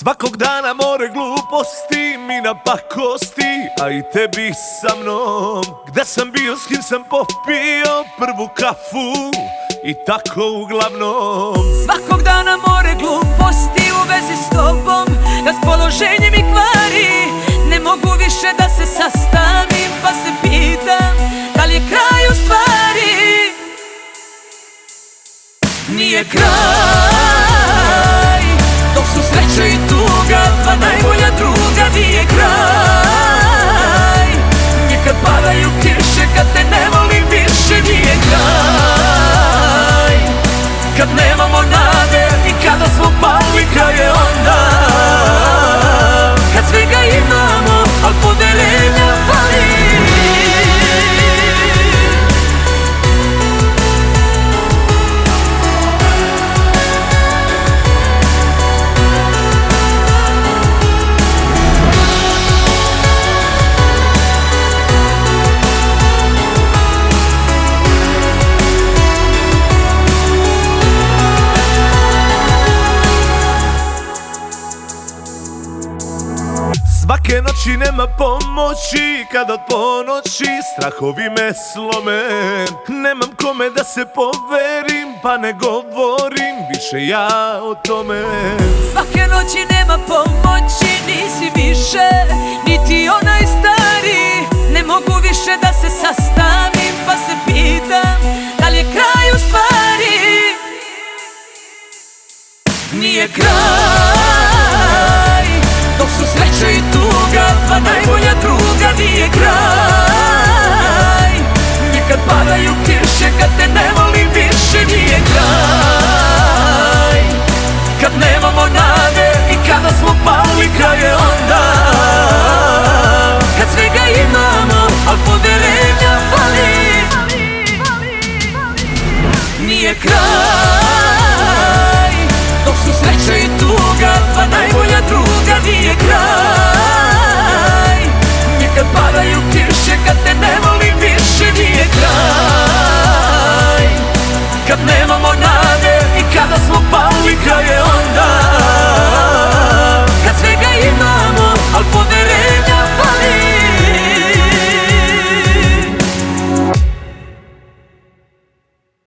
Svakog dana more gluposti mi napakosti, a i tebi sa mnom. Gde sam bio, s kim sam popio prvu kafu i tako uglavnom. Svakog dana more gluposti u vezi s tobom, raspoloženje mi kvari. Ne mogu više da se sastavim, pa se pitam da li je kraj u stvari. Nije kraj, dok su sreća i tuga dva najbolja druga. Nije kraj, ni kad padaju kiše, kad te ne volim više. Nije kraj, kad nemamo nade i kada smo pali. Kraj je onda kad svega imamo, al poverenja fali. Svake noći nema pomoći, kad od ponoći strahovi me slome. Nemam kome da se poverim, pa ne govorim više ja o tome. Svake noći nema pomoći, nisi više niti onaj stari. Ne mogu više da se sastavim, pa se pitam da li je kraj u stvari. Nije kraj, dok su sreća i tuga dva najbolja druga. Nije kraj, ni kad padaju kiše, kad te